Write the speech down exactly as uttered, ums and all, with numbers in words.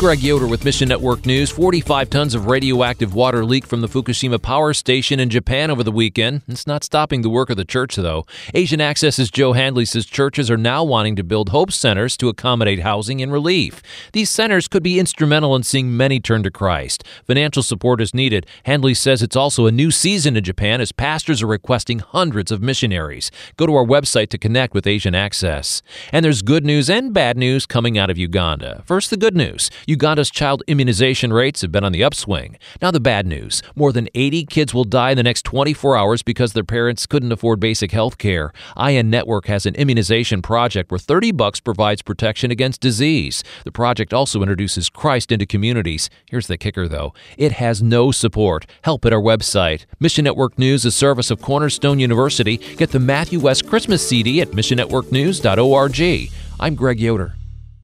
Greg Yoder with Mission Network News. forty-five tons of radioactive water leaked from the Fukushima power station in Japan over the weekend. It's not stopping the work of the church, though. Asian Access's Joe Handley says churches are now wanting to build hope centers to accommodate housing and relief. These centers could be instrumental in seeing many turn to Christ. Financial support is needed. Handley says it's also a new season in Japan as pastors are requesting hundreds of missionaries. Go to our website to connect with Asian Access. And there's good news and bad news coming out of Uganda. First, the good news. Uganda's child immunization rates have been on the upswing. Now the bad news. More than eighty kids will die in the next twenty-four hours because their parents couldn't afford basic health care. I N Network has an immunization project where thirty bucks provides protection against disease. The project also introduces Christ into communities. Here's the kicker, though. It has no support. Help at our website. Mission Network News, a service of Cornerstone University. Get the Matthew West Christmas C D at mission network news dot org. I'm Greg Yoder.